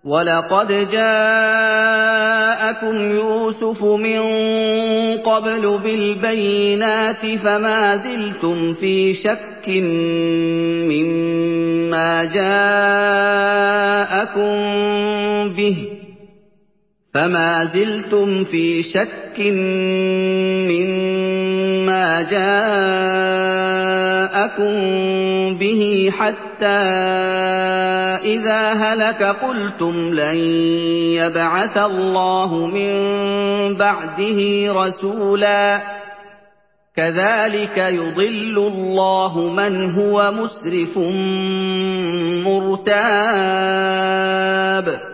وَلَقَدْ جَاءَكُمْ يُوسُفُ مِن قَبْلُ بِالْبَيِّنَاتِ فَمَا زِلْتُمْ فِي شَكٍّ مِّمَّا جَاءَكُم بِهِ حَتَّىٰ إِذَا هَلَكَ قُلْتُمْ لَن يَبْعَثَ اللَّهُ مِن بَعْدِهِ رَسُولًا ۚ كَذَٰلِكَ يُضِلُّ اللَّهُ مَنْ هُوَ مُسْرِفٌ مُّرْتَابٌ